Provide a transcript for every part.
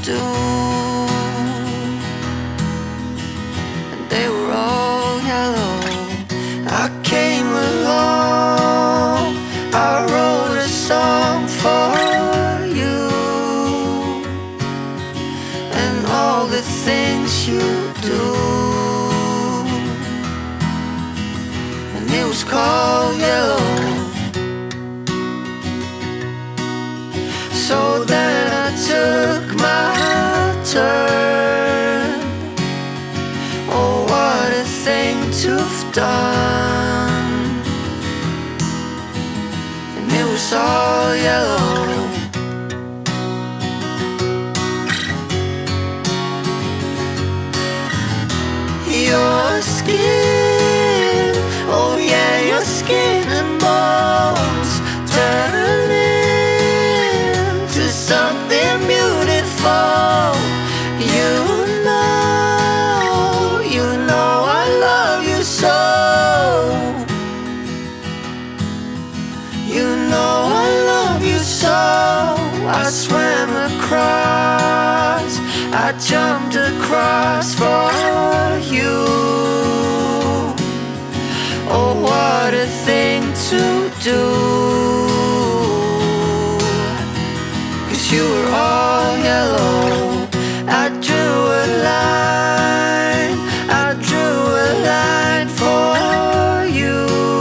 do, and they were all yellow. I came along, I wrote a song for you, and all the things you do, and it was called Yellow. So then I took my turn. Oh, what a thing to have done. And it was all yellow. Your skin, oh yeah, your skin and bones turn into something beautiful. You know I love you so. You know I love you so. I swam across, I jumped across for you. Oh, what a thing to do, 'cause you were all yellow. I drew a line, I drew a line for you.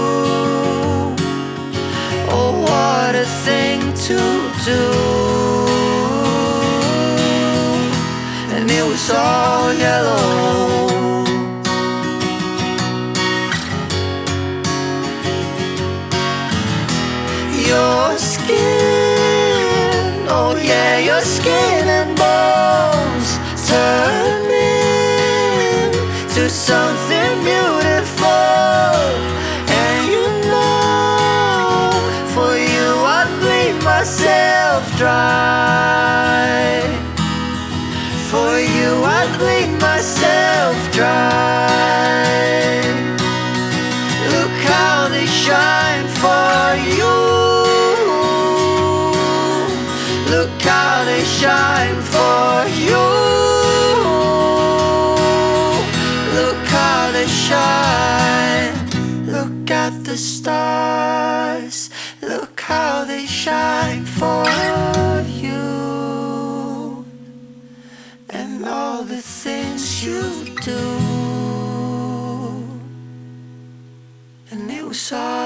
Oh, what a thing to do, and it was all yellow. Your skin, oh yeah, your skin and bones turn into something beautiful. And you know, for you I'd bleed myself dry. For you I'd bleed myself dry. Look how they shine for you. Look how they shine for you. Look how they shine. Look at the stars. Look how they shine for you. And all the things you do. And it was all